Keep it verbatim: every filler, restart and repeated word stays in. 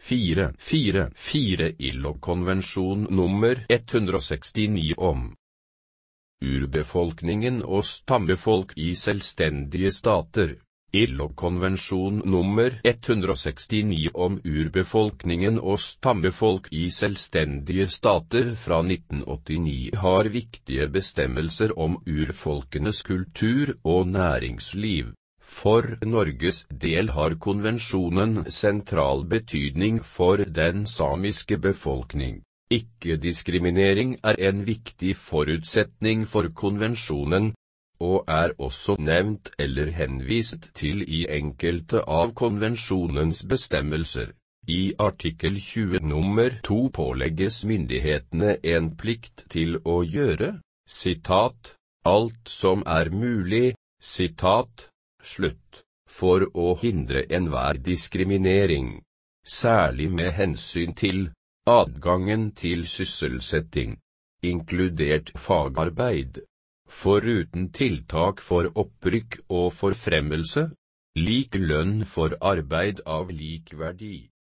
fire fire fire I L O-konvensjon nummer ett hundre sekstini om urbefolkningen og stammefolk i selvstendige stater. I L O-konvensjon nummer ett hundre sekstini om urbefolkningen og stammefolk i selvstendige stater fra nitten åttini har viktige bestemmelser om urfolkenes kultur og næringsliv. For Norges del har konvensjonen sentral betydning for den samiske befolkning. Ikke-diskriminering er en viktig forutsetning for konvensjonen, og er også nevnt eller henvist til i enkelte av konvensjonens bestemmelser. I artikkel tjue nummer to pålegges myndighetene en plikt til å gjøre, sitat, alt som er mulig, sitat, slutt, for å hindre enhver diskriminering, særlig med hensyn til adgangen til sysselsetting, inkludert fagarbeid, foruten tiltak for opprykk og forfremmelse, lik lønn for arbeid av lik verdi.